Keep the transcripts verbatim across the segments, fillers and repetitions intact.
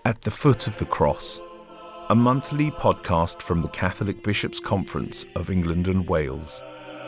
At the Foot of the Cross, a monthly podcast from the Catholic Bishops' Conference of England and Wales.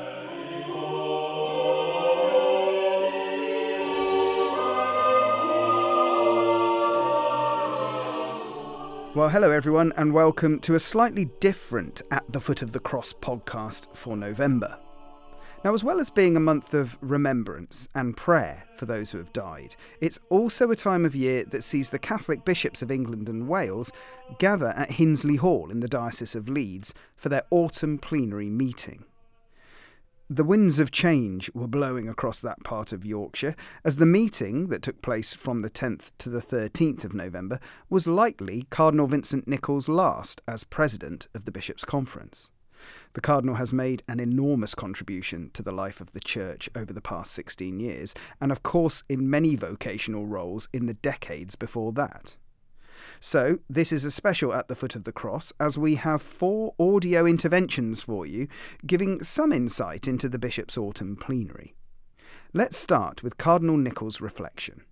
Well, hello everyone, and welcome to a slightly different At the Foot of the Cross podcast for November. Now, as well as being a month of remembrance and prayer for those who have died, it's also a time of year that sees the Catholic Bishops of England and Wales gather at Hinsley Hall in the Diocese of Leeds for their autumn plenary meeting. The winds of change were blowing across that part of Yorkshire, as the meeting, that took place from the tenth to the thirteenth of November, was likely Cardinal Vincent Nichols' last as President of the Bishops' Conference. The Cardinal has made an enormous contribution to the life of the Church over the past sixteen years, and of course in many vocational roles in the decades before that. So, this is a special At the Foot of the Cross, as we have four audio interventions for you, giving some insight into the Bishop's Autumn Plenary. Let's start with Cardinal Nichols' reflection.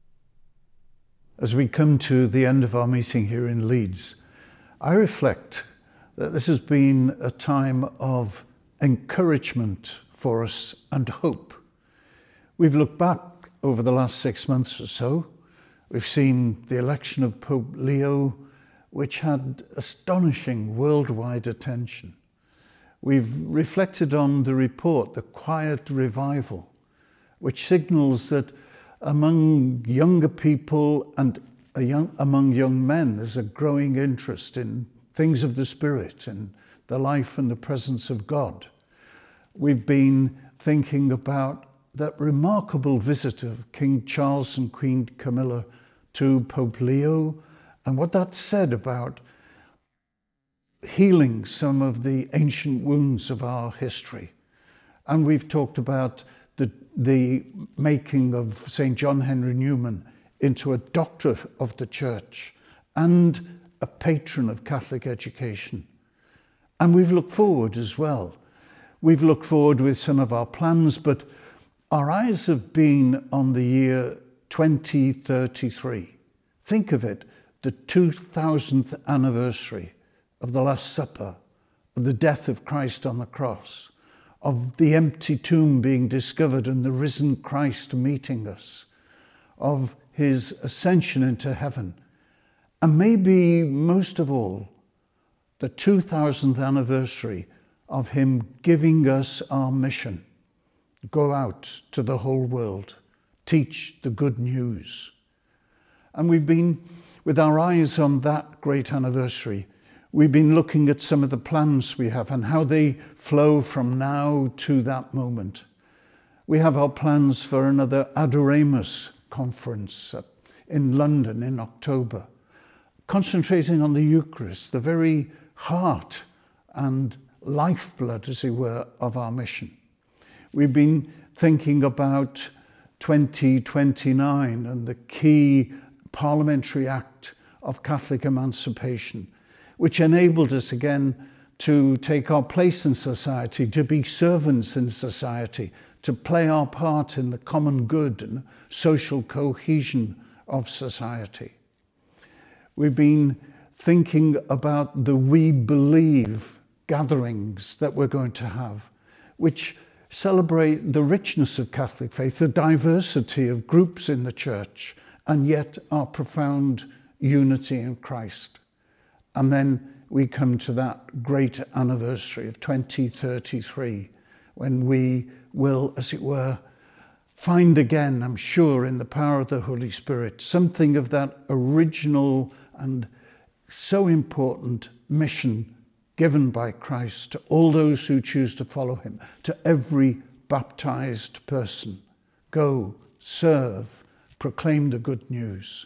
As we come to the end of our meeting here in Leeds, I reflect that this has been a time of encouragement for us and hope. We've looked back over the last six months or so. We've seen the election of Pope Leo, which had astonishing worldwide attention. We've reflected on the report, the Quiet Revival, which signals that among younger people and a young, among young men, there's a growing interest in things of the Spirit and the life and the presence of God. We've been thinking about that remarkable visit of King Charles and Queen Camilla to Pope Leo and what that said about healing some of the ancient wounds of our history. And we've talked about the, the making of Saint John Henry Newman into a doctor of the Church and a patron of Catholic education. And we've looked forward as well. We've looked forward with some of our plans, but our eyes have been on the year twenty thirty-three. Think of it, the two thousandth anniversary of the Last Supper, of the death of Christ on the cross, of the empty tomb being discovered and the risen Christ meeting us, of his ascension into heaven. And maybe most of all, the two thousandth anniversary of him giving us our mission. Go out to the whole world, teach the good news. And we've been, with our eyes on that great anniversary, we've been looking at some of the plans we have and how they flow from now to that moment. We have our plans for another Adoremus conference in London in October, concentrating on the Eucharist, the very heart and lifeblood, as it were, of our mission. We've been thinking about twenty twenty-nine and the key Parliamentary Act of Catholic Emancipation, which enabled us again to take our place in society, to be servants in society, to play our part in the common good and social cohesion of society. We've been thinking about the We Believe gatherings that we're going to have, which celebrate the richness of Catholic faith, the diversity of groups in the Church, and yet our profound unity in Christ. And then we come to that great anniversary of twenty thirty-three, when we will, as it were, find again, I'm sure, in the power of the Holy Spirit, something of that original and so important mission given by Christ to all those who choose to follow him, to every baptized person. Go, serve, proclaim the good news.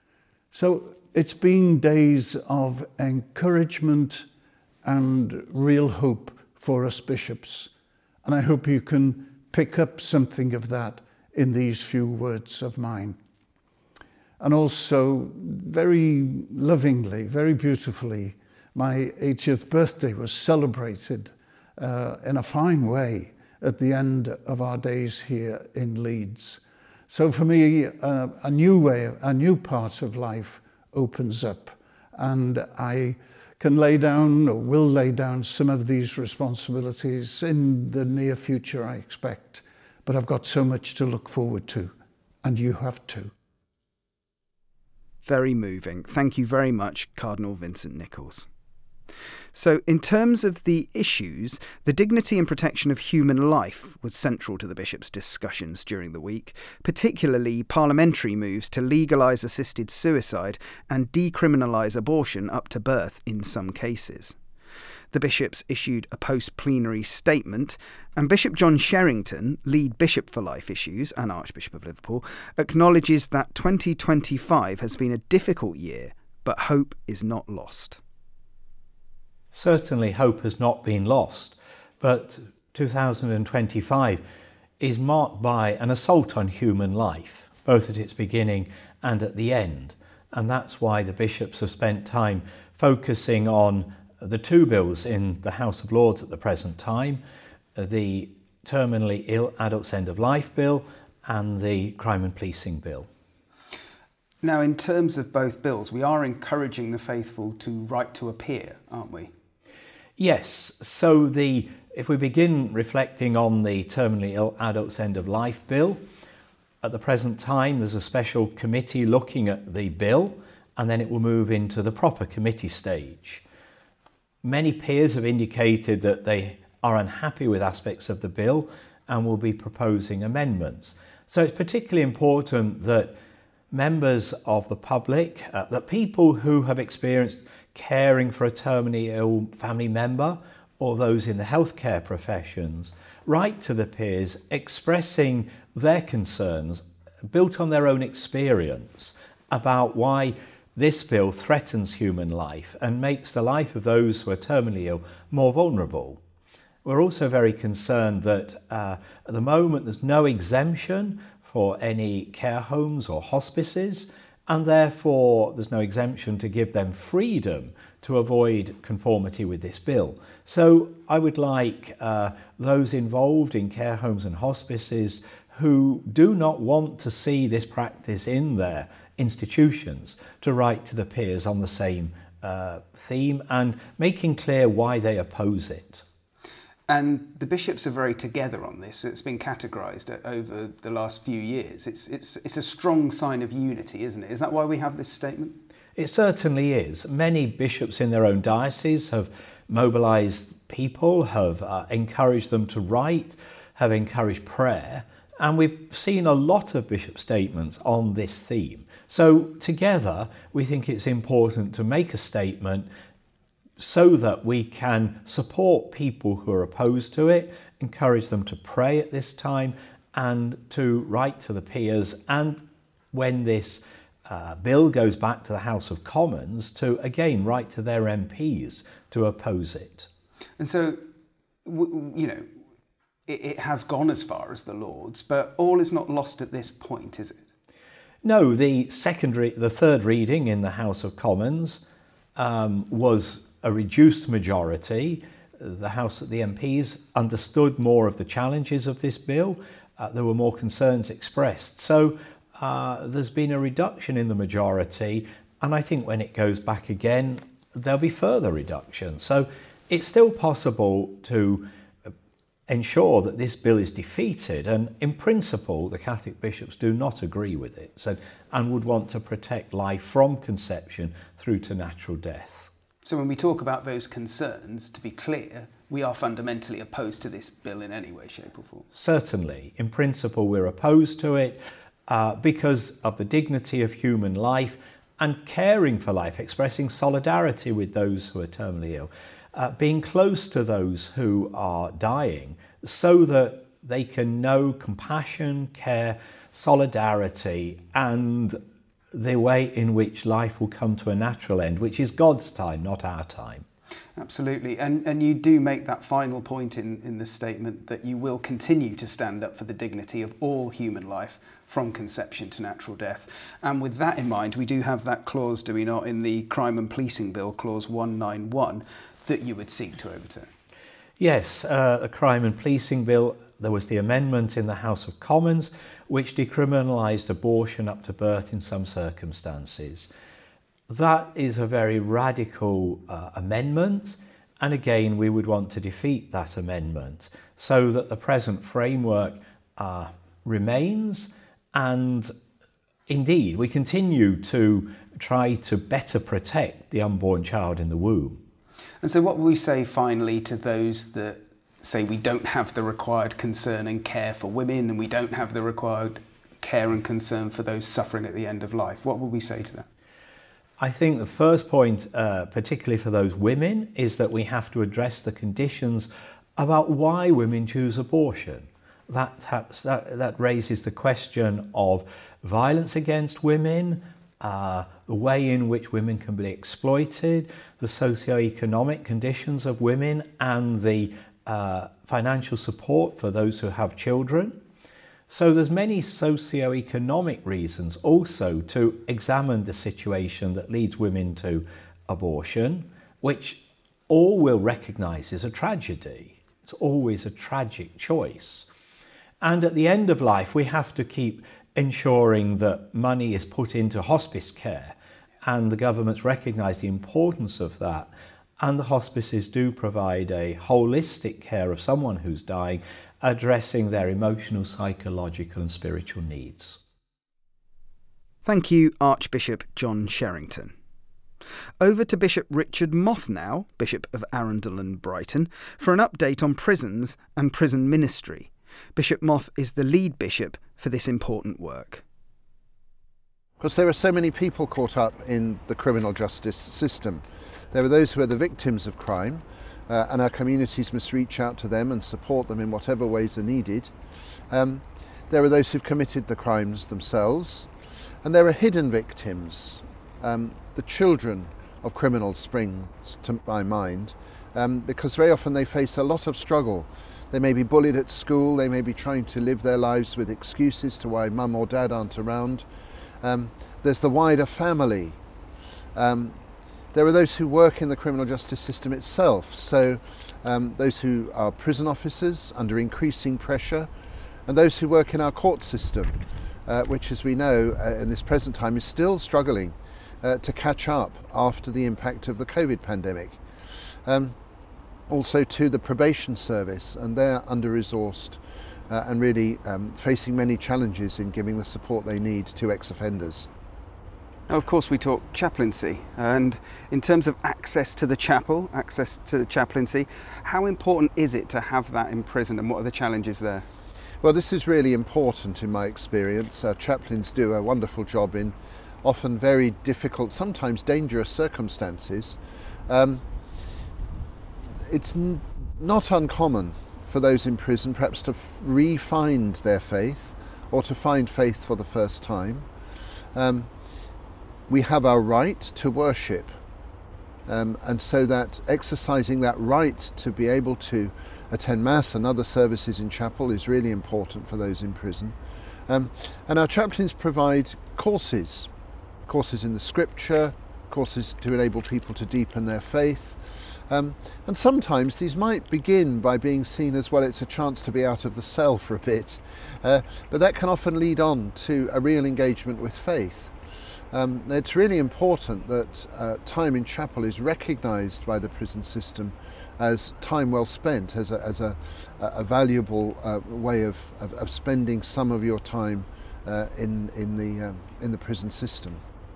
So it's been days of encouragement and real hope for us bishops. And I hope you can pick up something of that in these few words of mine. And also, very lovingly, very beautifully, my eightieth birthday was celebrated uh, in a fine way at the end of our days here in Leeds. So for me, uh, a new way, a new part of life opens up. And I can lay down, or will lay down, some of these responsibilities in the near future, I expect. But I've got so much to look forward to, and you have too. Very moving. Thank you very much, Cardinal Vincent Nichols. So, in terms of the issues, the dignity and protection of human life was central to the bishop's discussions during the week, particularly parliamentary moves to legalise assisted suicide and decriminalise abortion up to birth in some cases. The bishops issued a post-plenary statement, and Bishop John Sherrington, lead bishop for life issues and Archbishop of Liverpool, acknowledges that twenty twenty-five has been a difficult year, but hope is not lost. Certainly hope has not been lost, but two thousand twenty-five is marked by an assault on human life, both at its beginning and at the end. And that's why the bishops have spent time focusing on the two bills in the House of Lords at the present time, the Terminally Ill Adults End of Life Bill and the Crime and Policing Bill. Now, in terms of both bills, we are encouraging the faithful to write to appear, aren't we? Yes, so the if we begin reflecting on the Terminally Ill Adults End of Life Bill, at the present time there's a special committee looking at the bill, and then it will move into the proper committee stage. Many peers have indicated that they are unhappy with aspects of the bill and will be proposing amendments. So it's particularly important that members of the public, uh, that people who have experienced caring for a terminally ill family member or those in the healthcare professions, write to the peers expressing their concerns, built on their own experience, about why this bill threatens human life and makes the life of those who are terminally ill more vulnerable. We're also very concerned that uh, at the moment there's no exemption for any care homes or hospices, and therefore there's no exemption to give them freedom to avoid conformity with this bill. So I would like uh, those involved in care homes and hospices who do not want to see this practice in their institutions to write to the peers on the same uh, theme and making clear why they oppose it. And the bishops are very together on this. It's been categorised over the last few years. It's, it's, it's a strong sign of unity, isn't it? Is that why we have this statement? It certainly is. Many bishops in their own diocese have mobilised people, have uh, encouraged them to write, have encouraged prayer, and we've seen a lot of bishop statements on this theme. So together, we think it's important to make a statement so that we can support people who are opposed to it, encourage them to pray at this time and to write to the peers, and when this uh, bill goes back to the House of Commons, to again write to their M Ps to oppose it. And so, w- you know, it, it has gone as far as the Lords, but all is not lost at this point, is it? No, the secondary, the third reading in the House of Commons um, was a reduced majority. The House, the M Ps understood more of the challenges of this bill. Uh, there were more concerns expressed. So uh, there's been a reduction in the majority, and I think when it goes back again, there'll be further reductions. So it's still possible to ensure that this bill is defeated, and in principle, the Catholic bishops do not agree with it, so, and would want to protect life from conception through to natural death. So when we talk about those concerns, to be clear, we are fundamentally opposed to this bill in any way, shape or form. Certainly. In principle, we're opposed to it uh, because of the dignity of human life and caring for life, expressing solidarity with those who are terminally ill, uh, being close to those who are dying so that they can know compassion, care, solidarity, and the way in which life will come to a natural end, which is God's time, not our time. Absolutely. And and you do make that final point in, in the statement that you will continue to stand up for the dignity of all human life from conception to natural death. And with that in mind, we do have that clause, do we not, in the Crime and Policing Bill, clause one ninety-one, that you would seek to overturn. Yes, uh, the Crime and Policing Bill, there was the amendment in the House of Commons which decriminalised abortion up to birth in some circumstances. That is a very radical uh, amendment, and again we would want to defeat that amendment so that the present framework uh, remains, and indeed we continue to try to better protect the unborn child in the womb. And so what will we say finally to those that say we don't have the required concern and care for women, and we don't have the required care and concern for those suffering at the end of life? What will we say to them? I think the first point, uh, particularly for those women, is that we have to address the conditions about why women choose abortion. That, that, that raises the question of violence against women, uh, the way in which women can be exploited, the socio-economic conditions of women, and the uh, financial support for those who have children. So there's many socio-economic reasons also to examine the situation that leads women to abortion, which all will recognise is a tragedy. It's always a tragic choice. And at the end of life, we have to keep ensuring that money is put into hospice care, and the governments recognise the importance of that. And the hospices do provide a holistic care of someone who's dying, addressing their emotional, psychological and spiritual needs. Thank you, Archbishop John Sherrington. Over to Bishop Richard Moth now, Bishop of Arundel and Brighton, for an update on prisons and prison ministry. Bishop Moth is the lead bishop for this important work. Because there are so many people caught up in the criminal justice system. There are those who are the victims of crime, uh, and our communities must reach out to them and support them in whatever ways are needed. Um, there are those who've committed the crimes themselves, and there are hidden victims. Um, the children of criminals spring to my mind, um, because very often they face a lot of struggle. They may be bullied at school, they may be trying to live their lives with excuses to why mum or dad aren't around. Um, there's the wider family. Um, There are those who work in the criminal justice system itself, so um, those who are prison officers under increasing pressure, and those who work in our court system, uh, which, as we know, uh, in this present time is still struggling uh, to catch up after the impact of the COVID pandemic. Um, also to the probation service, and they're under-resourced uh, and really um, facing many challenges in giving the support they need to ex-offenders. Now, of course, we talk chaplaincy, and in terms of access to the chapel, access to the chaplaincy, how important is it to have that in prison, and what are the challenges there? Well, this is really important in my experience. Our chaplains do a wonderful job in often very difficult, sometimes dangerous circumstances. Um, it's n- not uncommon for those in prison perhaps to f- re-find their faith or to find faith for the first time. Um, We have our right to worship, um, and so that exercising that right to be able to attend Mass and other services in chapel is really important for those in prison. Um, and our chaplains provide courses, courses in the Scripture, courses to enable people to deepen their faith. Um, and sometimes these might begin by being seen as, well, it's a chance to be out of the cell for a bit, uh, but that can often lead on to a real engagement with faith. Um, it's really important that uh, time in chapel is recognised by the prison system as time well spent, as a, as a, a valuable uh, way of, of, of spending some of your time uh, in, in, the, um, in the prison system.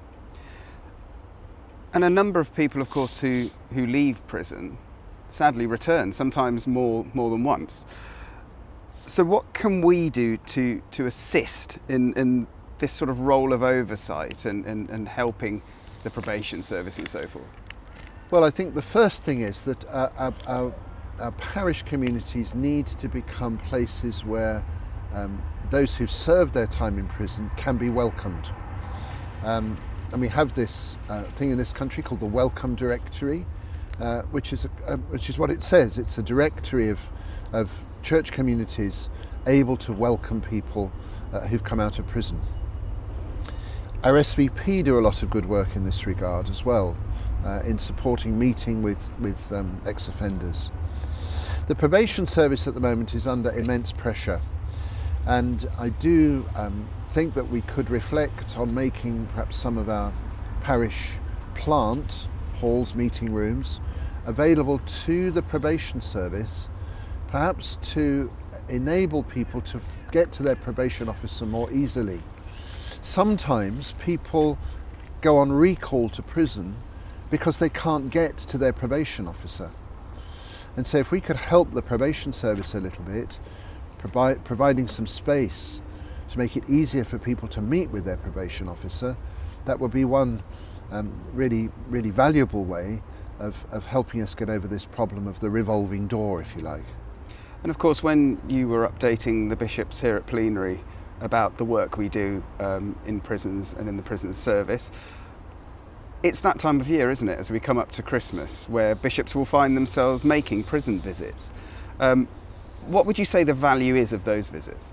And a number of people, of course, who, who leave prison sadly return, sometimes more, more than once. So what can we do to, to assist in, in this sort of role of oversight and, and, and helping the probation service and so forth? Well, I think the first thing is that uh, our, our, our parish communities need to become places where um, those who've served their time in prison can be welcomed. Um, and we have this uh, thing in this country called the Welcome Directory, uh, which is a, uh, which is what it says. It's a directory of, of church communities able to welcome people uh, who've come out of prison. Our S V P do a lot of good work in this regard as well, uh, in supporting meeting with, with um, ex-offenders. The probation service at the moment is under immense pressure, and I do um, think that we could reflect on making perhaps some of our parish plant halls, meeting rooms, available to the probation service, perhaps to enable people to get to their probation officer more easily. Sometimes people go on recall to prison because they can't get to their probation officer. And so if we could help the probation service a little bit, provide, providing some space to make it easier for people to meet with their probation officer, that would be one um, really, really valuable way of, of helping us get over this problem of the revolving door, if you like. And of course, when you were updating the bishops here at Plenary about the work we do um, in prisons and in the prison service, it's that time of year, isn't it, as we come up to Christmas, where bishops will find themselves making prison visits. Um, what would you say the value is of those visits?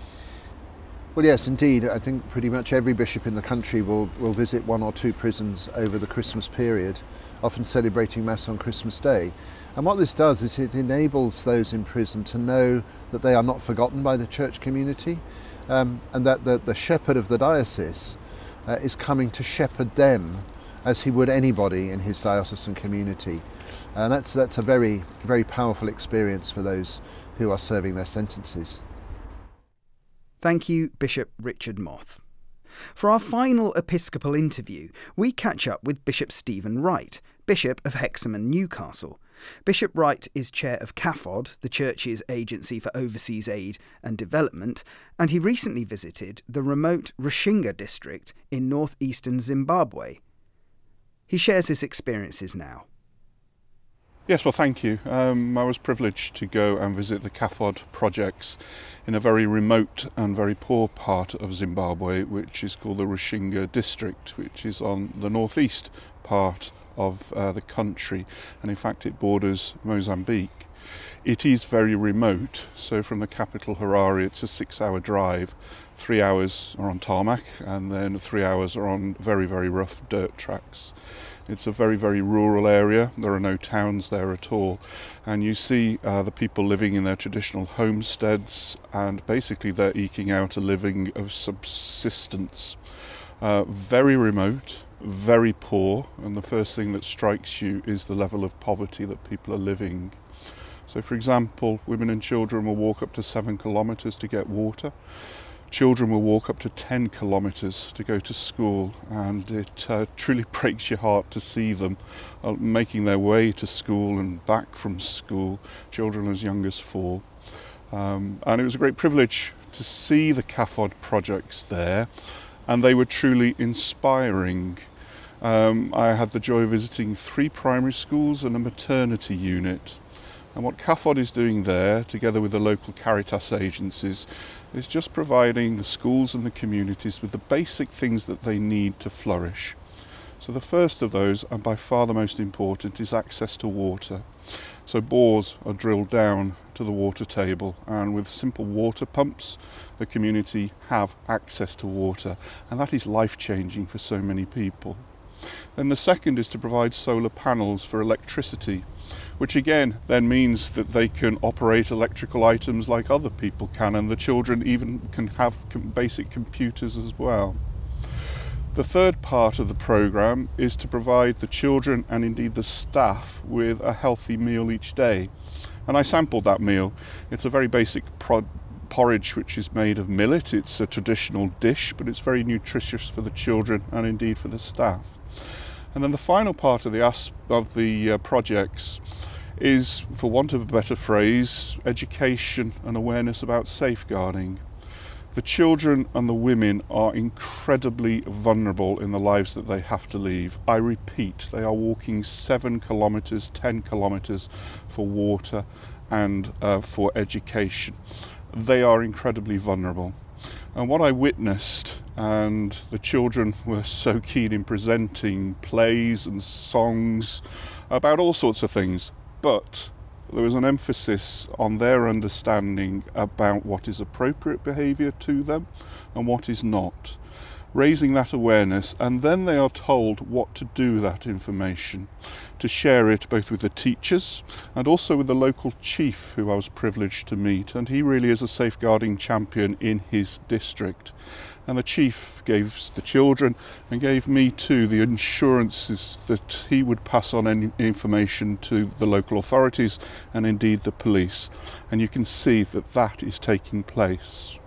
Well, yes, indeed. I think pretty much every bishop in the country will, will visit one or two prisons over the Christmas period, often celebrating Mass on Christmas Day. And what this does is it enables those in prison to know that they are not forgotten by the church community, um, and that the, the shepherd of the diocese uh, is coming to shepherd them as he would anybody in his diocesan community. And that's, that's a very, very powerful experience for those who are serving their sentences. Thank you, Bishop Richard Moth. For our final episcopal interview, we catch up with Bishop Stephen Wright, Bishop of Hexham and Newcastle. Bishop Wright is chair of C A F O D, the Church's agency for overseas aid and development, and he recently visited the remote Rushinga district in northeastern Zimbabwe. He shares his experiences now. Yes, well, thank you. Um, I was privileged to go and visit the C A F O D projects in a very remote and very poor part of Zimbabwe, which is called the Rushinga district, which is on the northeast part of uh, the country, and in fact it borders Mozambique. It is very remote, so from the capital Harare it's a six-hour drive. Three hours are on tarmac, and then three hours are on very, very rough dirt tracks. It's a very, very rural area. There are no towns there at all. And you see uh, the people living in their traditional homesteads, and basically they're eking out a living of subsistence. Uh, very remote, very poor, and the first thing that strikes you is the level of poverty that people are living. So, for example, women and children will walk up to seven kilometres to get water. Children will walk up to ten kilometres to go to school, and it uh, truly breaks your heart to see them uh, making their way to school and back from school, children as young as four. Um, and it was a great privilege to see the C A F O D projects there, and they were truly inspiring. Um, I had the joy of visiting three primary schools and a maternity unit. And what C A F O D is doing there, together with the local Caritas agencies, is just providing the schools and the communities with the basic things that they need to flourish. So the first of those, and by far the most important, is access to water. So bores are drilled down to the water table, and with simple water pumps, the community have access to water, and that is life-changing for so many people. Then the second is to provide solar panels for electricity, which again then means that they can operate electrical items like other people can, and the children even can have basic computers as well. The third part of the programme is to provide the children and indeed the staff with a healthy meal each day. And I sampled that meal. It's a very basic pro- porridge which is made of millet. It's a traditional dish, but it's very nutritious for the children and indeed for the staff. And then the final part of the as- of the uh, projects is, for want of a better phrase, education and awareness about safeguarding. The children and the women are incredibly vulnerable in the lives that they have to leave. I repeat, they are walking seven kilometres, ten kilometres for water and uh, for education. They are incredibly vulnerable. And what I witnessed, and the children were so keen in presenting plays and songs about all sorts of things, but there was an emphasis on their understanding about what is appropriate behaviour to them and what is not. raising that awareness, and then they are told what to do with that information, to share it both with the teachers and also with the local chief who I was privileged to meet, and he really is a safeguarding champion in his district. And the chief gave the children and gave me too the assurances that he would pass on any information to the local authorities and indeed the police. And you can see that that is taking place.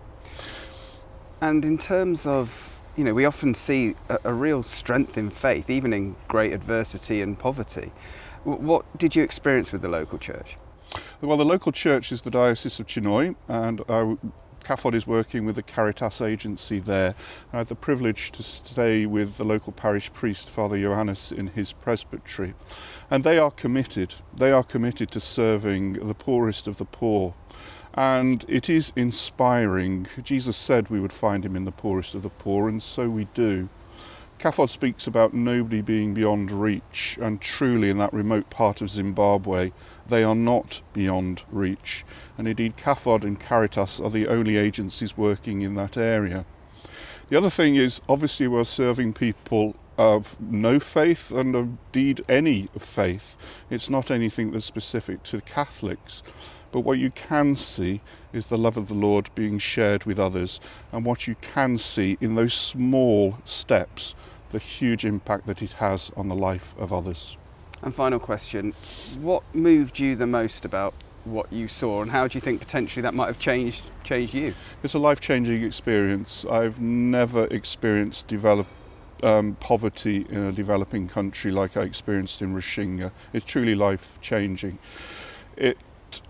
And in terms of, you know, we often see a, a real strength in faith, even in great adversity and poverty. W- what did you experience with the local church? Well, the local church is the Diocese of Chinoy, and I C A F O D is working with the Caritas agency there. I had the privilege to stay with the local parish priest, Father Johannes, in his presbytery. And they are committed. They are committed to serving the poorest of the poor. And it is inspiring. Jesus said we would find him in the poorest of the poor, and so we do. C A F O D speaks about nobody being beyond reach, and truly in that remote part of Zimbabwe, they are not beyond reach. And indeed, C A F O D and Caritas are the only agencies working in that area. The other thing is, obviously we're serving people of no faith and indeed any faith. It's not anything that's specific to Catholics. But what you can see is the love of the Lord being shared with others, and what you can see in those small steps, the huge impact that it has on the life of others. And final question, what moved you the most about what you saw, and how do you think potentially that might have changed changed you? It's a life-changing experience. I've never experienced develop, um, poverty in a developing country like I experienced in Rushinga. It's truly life-changing. It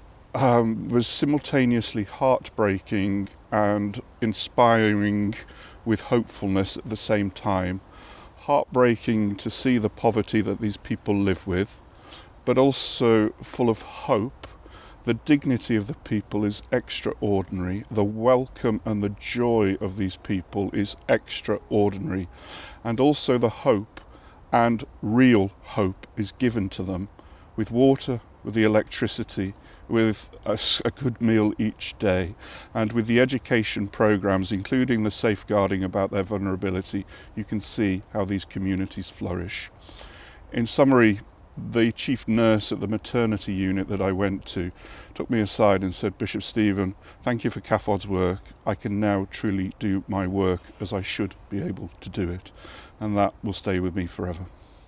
Um, was simultaneously heartbreaking and inspiring with hopefulness at the same time. Heartbreaking to see the poverty that these people live with, but also full of hope. The dignity of the people is extraordinary. The welcome and the joy of these people is extraordinary. And also the hope, and real hope, is given to them with water, with the electricity, with a, a good meal each day, and with the education programs, including the safeguarding about their vulnerability. You can see how these communities flourish. In summary, the chief nurse at the maternity unit that I went to took me aside and said, "Bishop Stephen, thank you for C A F O D's work. I can now truly do my work as I should be able to do it." And that will stay with me forever.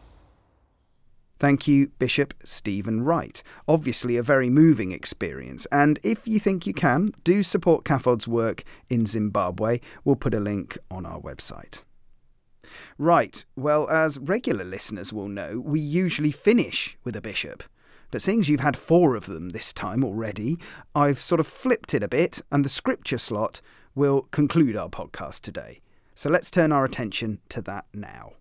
Thank you, Bishop Stephen Wright. Obviously a very moving experience, and if you think you can, do support C A F O D's work in Zimbabwe. We'll put a link on our website. Right, well, as regular listeners will know, we usually finish with a bishop. But seeing as you've had four of them this time already, I've sort of flipped it a bit, and the scripture slot will conclude our podcast today. So let's turn our attention to that now.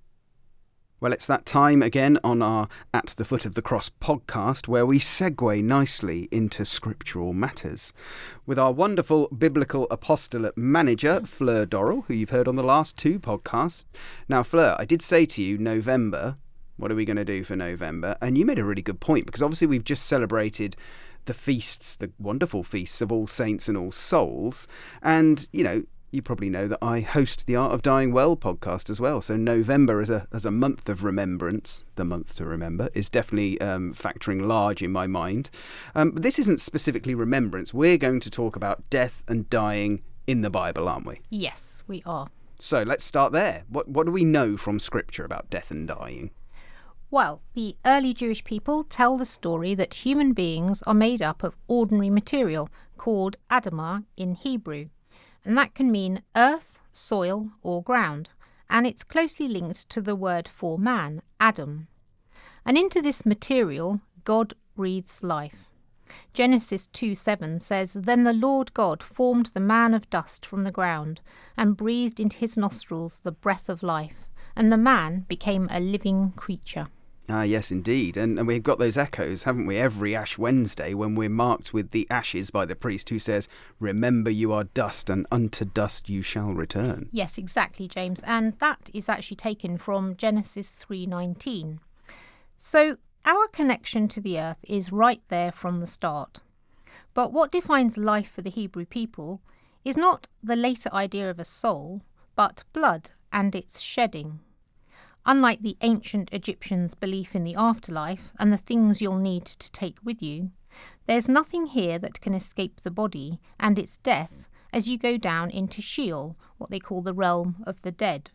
Well, it's that time again on our At the Foot of the Cross podcast where we segue nicely into scriptural matters with our wonderful biblical apostolate manager, Fleur Dorrell, who you've heard on the last two podcasts. Now, Fleur, I did say to you, November, what are we going to do for November? And you made a really good point, because obviously we've just celebrated the feasts, the wonderful feasts of All Saints and All Souls. And, you know, you probably know that I host the Art of Dying Well podcast as well. So November as a as a month of remembrance, the month to remember, is definitely um, factoring large in my mind. Um, but this isn't specifically remembrance. We're going to talk about death and dying in the Bible, aren't we? Yes, we are. So let's start there. What what do we know from Scripture about death and dying? Well, the early Jewish people tell the story that human beings are made up of ordinary material called Adamah in Hebrew. And that can mean earth, soil or ground, and it's closely linked to the word for man, Adam. And into this material, God breathes life. Genesis two seven says, "Then the Lord God formed the man of dust from the ground, and breathed into his nostrils the breath of life, and the man became a living creature." Ah, yes, indeed. And, and we've got those echoes, haven't we, every Ash Wednesday when we're marked with the ashes by the priest who says, "Remember you are dust, and unto dust you shall return." Yes, exactly, James. And that is actually taken from Genesis three nineteen. So our connection to the earth is right there from the start. But what defines life for the Hebrew people is not the later idea of a soul, but blood and its shedding. Unlike the ancient Egyptians' belief in the afterlife and the things you'll need to take with you, there's nothing here that can escape the body and its death as you go down into Sheol, what they call the realm of the dead.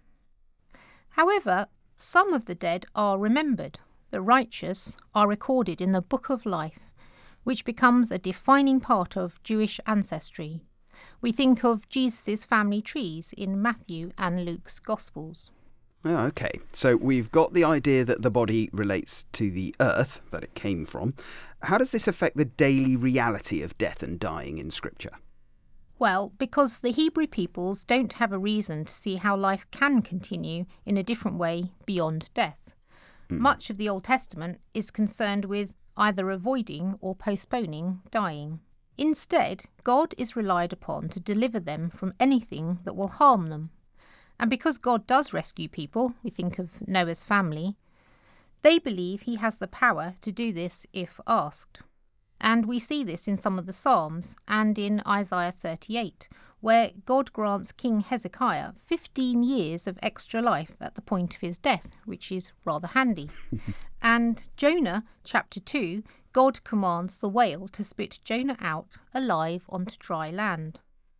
However, some of the dead are remembered. The righteous are recorded in the Book of Life, which becomes a defining part of Jewish ancestry. We think of Jesus' family trees in Matthew and Luke's Gospels. Oh, okay, so we've got the idea that the body relates to the earth that it came from. How does this affect the daily reality of death and dying in Scripture? Well, because the Hebrew peoples don't have a reason to see how life can continue in a different way beyond death. Mm. Much of the Old Testament is concerned with either avoiding or postponing dying. Instead, God is relied upon to deliver them from anything that will harm them. And because God does rescue people, we think of Noah's family, they believe he has the power to do this if asked. And we see this in some of the Psalms and in Isaiah thirty-eight, where God grants King Hezekiah fifteen years of extra life at the point of his death, which is rather handy. And Jonah chapter two, God commands the whale to spit Jonah out alive onto dry land.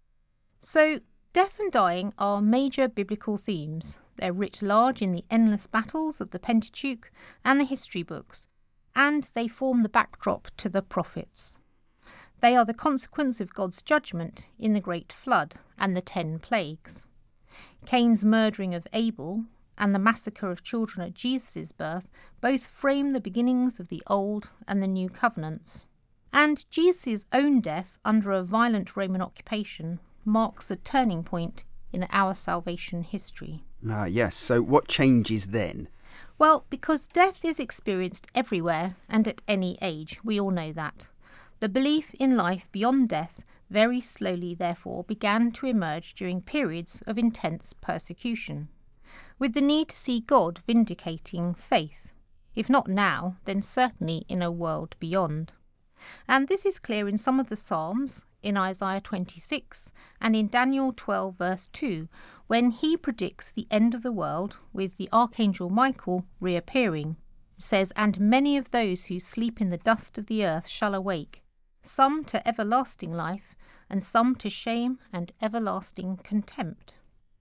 So, death and dying are major biblical themes. They're writ large in the endless battles of the Pentateuch and the history books, and they form the backdrop to the prophets. They are the consequence of God's judgment in the Great Flood and the Ten Plagues. Cain's murdering of Abel and the massacre of children at Jesus' birth both frame the beginnings of the Old and the New Covenants. And Jesus' own death under a violent Roman occupation marks a turning point in our salvation history. Ah, yes. So what changes then? Well, because death is experienced everywhere and at any age, we all know that. The belief in life beyond death very slowly, therefore, began to emerge during periods of intense persecution, with the need to see God vindicating faith. If not now, then certainly in a world beyond. And this is clear in some of the Psalms, in Isaiah twenty-six, and in Daniel twelve verse two, when he predicts the end of the world with the Archangel Michael reappearing. It says, "And many of those who sleep in the dust of the earth shall awake, some to everlasting life, and some to shame and everlasting contempt."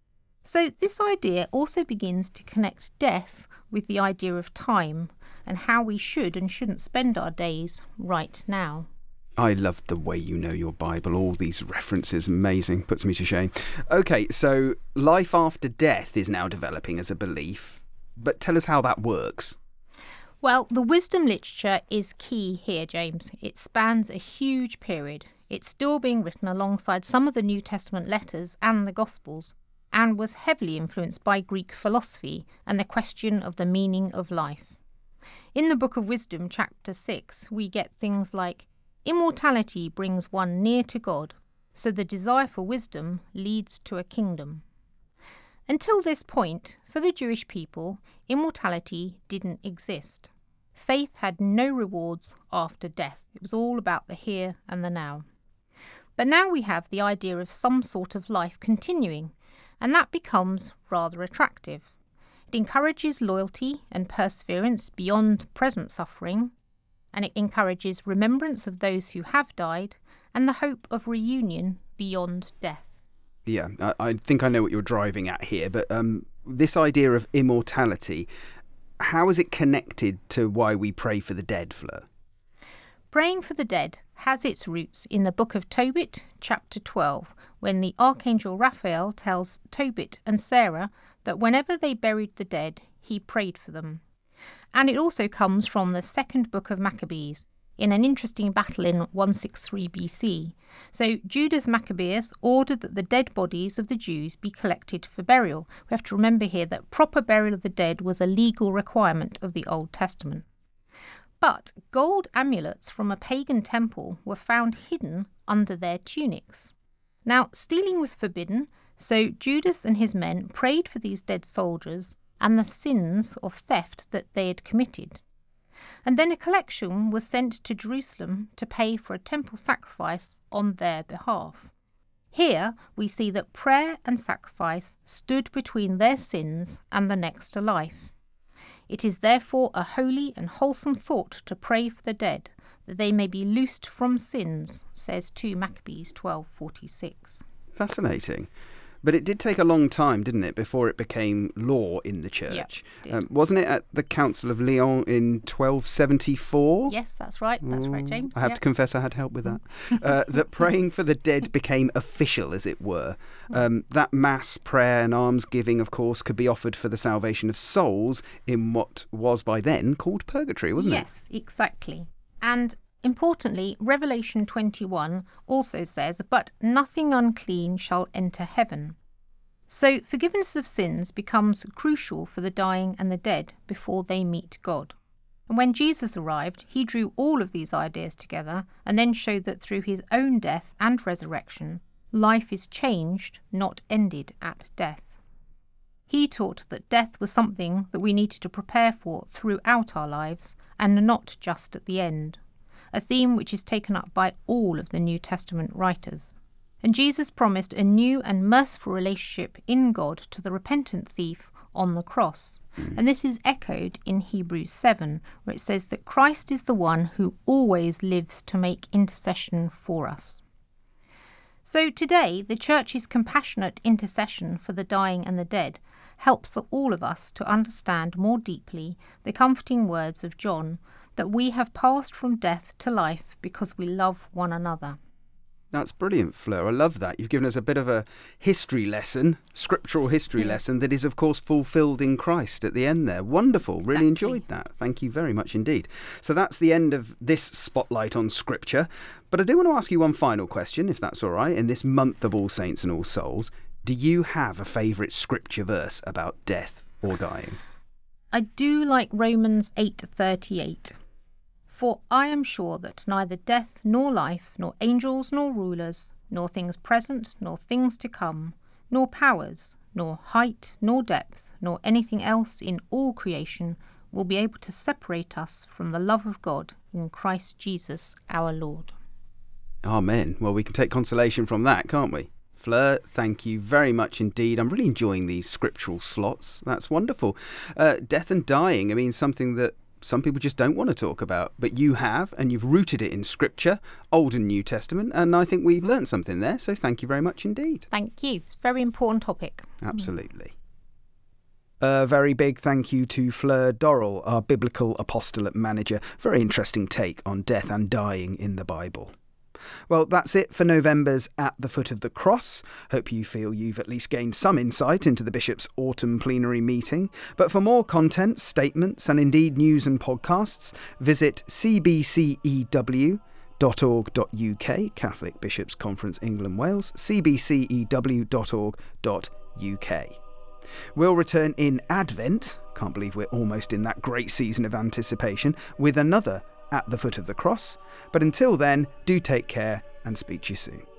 So this idea also begins to connect death with the idea of time and how we should and shouldn't spend our days right now. I love the way you know your Bible. All these references, amazing. Puts me to shame. Okay, so life after death is now developing as a belief, but tell us how that works. Well, the wisdom literature is key here, James. It spans a huge period. It's still being written alongside some of the New Testament letters and the Gospels, and was heavily influenced by Greek philosophy and the question of the meaning of life. In the Book of Wisdom, chapter six, we get things like, "Immortality brings one near to God, so the desire for wisdom leads to a kingdom." Until this point, for the Jewish people, immortality didn't exist. Faith had no rewards after death. It was all about the here and the now. But now we have the idea of some sort of life continuing, and that becomes rather attractive. It encourages loyalty and perseverance beyond present suffering, and it encourages remembrance of those who have died and the hope of reunion beyond death. Yeah, I, I think I know what you're driving at here, but um, this idea of immortality, how is it connected to why we pray for the dead, Fleur? Praying for the dead has its roots in the book of Tobit, chapter twelve, when the Archangel Raphael tells Tobit and Sarah that whenever they buried the dead, he prayed for them. And it also comes from the second book of Maccabees, in an interesting battle in one sixty-three B C. So Judas Maccabeus ordered that the dead bodies of the Jews be collected for burial. We have to remember here that proper burial of the dead was a legal requirement of the Old Testament. But gold amulets from a pagan temple were found hidden under their tunics. Now, stealing was forbidden, so Judas and his men prayed for these dead soldiers and the sins of theft that they had committed. And then a collection was sent to Jerusalem to pay for a temple sacrifice on their behalf. Here we see that prayer and sacrifice stood between their sins and the next to life. It is therefore a holy and wholesome thought to pray for the dead, that they may be loosed from sins, says Second Maccabees twelve forty-six. Fascinating. But it did take a long time, didn't it, before it became law in the church? Yep, um, wasn't it at the Council of Lyon in twelve seventy-four? Yes, that's right. That's right, James. I have yep. to confess I had help with that. uh, that praying for the dead became official, as it were. Um, that mass prayer and almsgiving, of course, could be offered for the salvation of souls in what was by then called purgatory, wasn't yes, it? Yes, exactly. And importantly, Revelation twenty-one also says, "But nothing unclean shall enter heaven." So forgiveness of sins becomes crucial for the dying and the dead before they meet God. And when Jesus arrived, he drew all of these ideas together and then showed that through his own death and resurrection, life is changed, not ended at death. He taught that death was something that we needed to prepare for throughout our lives and not just at the end, a theme which is taken up by all of the New Testament writers. And Jesus promised a new and merciful relationship in God to the repentant thief on the cross. Mm. And this is echoed in Hebrews seven, where it says that Christ is the one who always lives to make intercession for us. So today, the Church's compassionate intercession for the dying and the dead helps all of us to understand more deeply the comforting words of John, that we have passed from death to life because we love one another. That's brilliant, Fleur. I love that. You've given us a bit of a history lesson, scriptural history yeah. lesson that is, of course, fulfilled in Christ at the end there. Wonderful. Exactly. Really enjoyed that. Thank you very much indeed. So that's the end of this spotlight on Scripture. But I do want to ask you one final question, if that's all right. In this month of All Saints and All Souls, do you have a favourite Scripture verse about death or dying? I do like Romans eight thirty-eight. For I am sure that neither death nor life, nor angels nor rulers, nor things present nor things to come, nor powers, nor height nor depth, nor anything else in all creation will be able to separate us from the love of God in Christ Jesus our Lord. Amen. Well, we can take consolation from that, can't we? Fleur, thank you very much indeed. I'm really enjoying these scriptural slots. That's wonderful. Uh, death and dying, I mean, something that some people just don't want to talk about, but you have, and you've rooted it in Scripture, Old and New Testament, and I think we've learnt something there, so thank you very much indeed. Thank you. It's a very important topic. Absolutely. A very big thank you to Fleur Dorrell, our Biblical Apostolate Manager. Very interesting take on death and dying in the Bible. Well, that's it for November's At the Foot of the Cross. Hope you feel you've at least gained some insight into the Bishop's autumn plenary meeting. But for more content, statements and indeed news and podcasts, visit c b c e w dot org dot u k, Catholic Bishops' Conference England Wales, c b c e w dot org dot u k. We'll return in Advent, can't believe we're almost in that great season of anticipation, with another At the Foot of the Cross. But until then, do take care and speak to you soon.